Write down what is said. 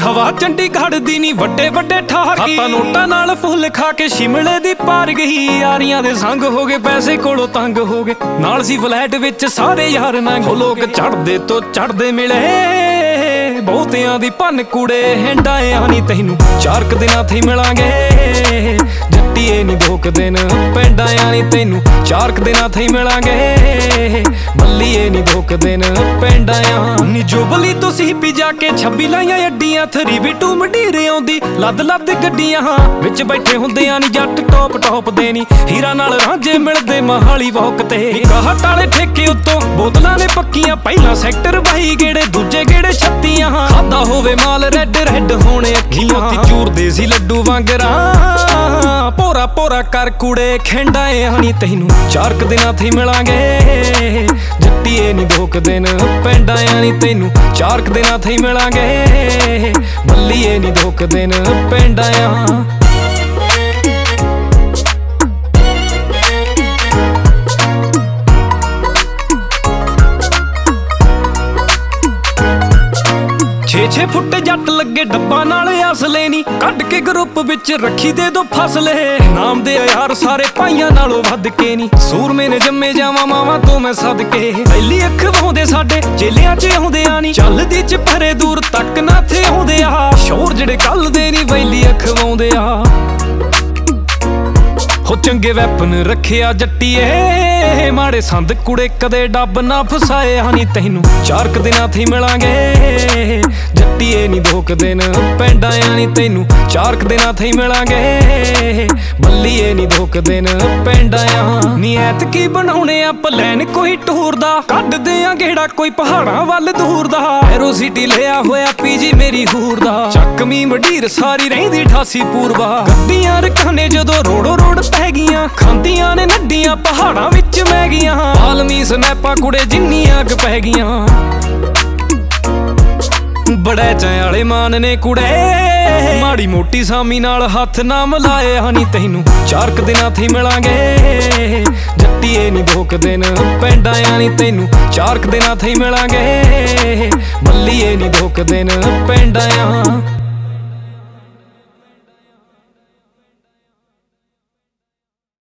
ਹਵਾ ਚੰਡੀਗੜ੍ਹ ਦੀ ਨੀ ਵੱਡੇ ਵੱਡੇ ਠਾਕੀ, ਖਾਤਾ ਨੋਟਾਂ ਨਾਲ ਫੁੱਲ ਖਾ ਕੇ ਸ਼ਿਮਲੇ ਦੀ ਪਾਰ ਗਈ। ਯਾਰੀਆਂ ਦੇ ਸੰਗ ਹੋ ਗਏ, ਪੈਸੇ ਕੋਲੋਂ ਤੰਗ ਹੋ ਗਏ, ਨਾਲ ਸੀ ਫਲੈਟ ਵਿੱਚ ਸਾਰੇ ਯਾਰ ਨੰਗ। ਲੋਕ ਚੜਦੇ ਤੋਂ ਚੜਦੇ ਮਿਲੇ, ਬਹੁਤਿਆਂ ਦੀ ਭੰਨ ਕੁੜੇ ਹੰਡਾਇਆ ਨੀ ਤੈਨੂੰ 4 ਦਿਨਾਂ ਥੀ ਮਿਲਾਂਗੇ। ਜੱਟੀਏ ਨੀ 2 ਦਿਨ ਪੈਂਡਾ ਨੀ ਤੈਨੂੰ 4 ਦਿਨਾਂ ਥੀ ਮਿਲਾਂਗੇ। ਬੱਲੀਏ ਨੀ 2 ਦਿਨ ਪੈਂਡਾ ਨੀ ਜੁਬਲੀ ਤੁਸੀਂ ਵੀ ਜਾ ਕੇ 26 ਲਾਈਆਂ ਅੱਡੀਆਂ। 3v2 ਮੰਡੀਰੇ ਆਉਂਦੀ ਲੱਦ ਲੱਦ ਗੱਡੀਆਂ, ਵਿੱਚ ਬੈਠੇ ਹੁੰਦੇ ਆ ਨੀ ਜੱਟ ਟੌਪ ਟੌਪ ਦੇ ਨੀ। ਹੀਰਾ ਨਾਲ ਰਾਂਝੇ ਮਿਲਦੇ ਮਹਾਲੀ ਵੌਕ ਤੇ, ਕਾਹਟ ਵਾਲੇ ਠੇਕੇ ਉੱਤੋਂ ਬੋਤਲਾਂ ਨੇ ਪੱਕੀਆਂ। ਪਹਿਲਾਂ ਸੈਕਟਰ 22 ਗੇੜੇ, ਦੂਜੇ ਗੇੜੇ 36। ਖਾਦਾ ਹੋਵੇ ਮਾਲ ਰੈੱਡ ਰੈੱਡ ਹੋਣੇ ਅੱਖੀਆਂ, ਮੋਤੀ ਚੂਰਦੇ ਸੀ ਲੱਡੂ ਵਾਂਗਰਾਂ। ਪੋਰਾ ਪੋਰਾ ਕਰ ਕੁੜੇ ਖੇਂਡਾਏ ਹਣੀ ਤੈਨੂੰ 4 ਦਿਨਾਂ ਥੀ ਮਿਲਾਂਗੇ। ਜੱਟੀਏ ਨੀ 2 ਦਿਨ ਪੈਂਡਾ ਨੀ ਤੈਨੂੰ 4 ਦਿਨਾਂ ਥੀ ਮਿਲਾਂਗੇ। ਬੱਲੀਏ ਨੀ 2 ਦਿਨ ਪੈਂਡਾ ਆ। ਛੇ ਫੁੱਟ ਜੱਟ ਲੱਗੇ ਡੱਬਾ ਨਾਲ ਅਸਲੇ ਨੀ, ਕੱਢ ਕੇ ਗਰੁੱਪ ਵਿੱਚ ਰੱਖੀ ਦੇ ਦੋ ਫਸਲੇ। ਨਾਮ ਦੇ ਯਾਰ ਸਾਰੇ ਭਾਈਆਂ ਨਾਲੋਂ ਵੱਧ ਕੇ ਨੀ, ਸੂਰਮੇ ਨੇ ਜੰਮੇ ਜਾਵਾਂ ਮਾਵਾਂ ਤੋਂ ਮੈਂ ਸਦਕੇ। ਪਹਿਲੀ ਅੱਖ ਵਾਉਂਦੇ ਸਾਡੇ ਚੇਲਿਆਂ ਚ ਆਉਂਦੇ ਆ ਨੀ, ਚੱਲਦੀ ਚ ਫਰੇ ਦੂਰ ਤੱਕ ਨਾ ਥੇ ਆਉਂਦੇ ਆ। ਸ਼ੋਰ ਜਿਹੜੇ ਕੱਲ ਦੇ ਨੀ ਵੈਲੀ ਅੱਖ ਵਾਉਂਦੇ ਆ। ਹੋ ਚੰਗੇ ਵੈਪਨ ਰੱਖਿਆ ਜੱਟੀਏ, ਮਾੜੇ ਸੰਦ ਕੁੜੇ ਕਦੇ ਡੱਬ ਨਾ ਫਸਾਏ ਹਨੀ ਤੈਨੂੰ 4 ਦਿਨਾਂ ਥੀ ਮਿਲਾਂਗੇ। ਜੱਟੀਏ ਨੀ 2 ਦਿਨ ਪੈਂਡਾ ਨੀ ਤੈਨੂੰ 4 ਦਿਨਾਂ ਥੀ ਮਿਲਾਂਗੇ। ਬੱਲੀਏ ਨੀ 2 ਦਿਨ ਪੈਂਡਾ ਨੀ। ਐਤਕੀ ਬਣਾਉਣੇ ਆ ਪਲੈਨ ਕੋਈ ਟੂਰ ਦਾ, ਕੱਢਦੇ ਆ ਗੇੜਾ ਕੋਈ ਪਹਾੜਾਂ ਵੱਲ ਦੂਰ ਦਾ। ਐਰੋ ਸਿਟੀ ਲਿਆ ਹੋਇਆ ਪੀਜੀ ਮੇਰੀ ਹੂਰ ਦਾ, ਚੱਕਵੀਂ ਮੰਡੀਰ ਸਾਰੀ ਰਹਿੰਦੀ 88 ਪੂਰਬਾ। ਗੱਡੀਆਂ ਰੱਖਾਂ ਜਦੋਂ ਰੋੜੋ ਰੋੜ ਪੈ ਗਈਆਂ, ਖਾਂਦੀਆਂ ਨੇ ਨੱਡੀਆਂ ਪਹਾੜਾਂ ਵਿੱਚ ਮੈਗੀਆਂ। ਆਲਮੀ ਸਨੈਪਾਂ ਕੁੜੇ ਜਿੰਨੀਆਂ ਕੁ ਪੈ ਗਈਆਂ, ਬੜੇ ਚਾਂ ਵਾਲੇ ਮਾਨ ਨੇ ਕੁੜੇ। ਮਾੜੀ ਮੋਟੀ ਸਾਮੀ ਨਾਲ ਹੱਥ ਨਾ ਮਿਲਾਏ ਹਨੀ ਤੈਨੂੰ 4 ਦਿਨਾਂ ਥੀ ਮਿਲਾਂਗੇ। ਜੱਟੀਏ ਨੀ 2 ਦਿਨ ਪੈਂਡਾ ਨੀ ਤੈਨੂੰ 4 ਦਿਨਾਂ ਥੀ ਮਿਲਾਂਗੇ। ਬੱਲੀਏ ਨੀ 2 ਦਿਨ ਪੈਂਡਾ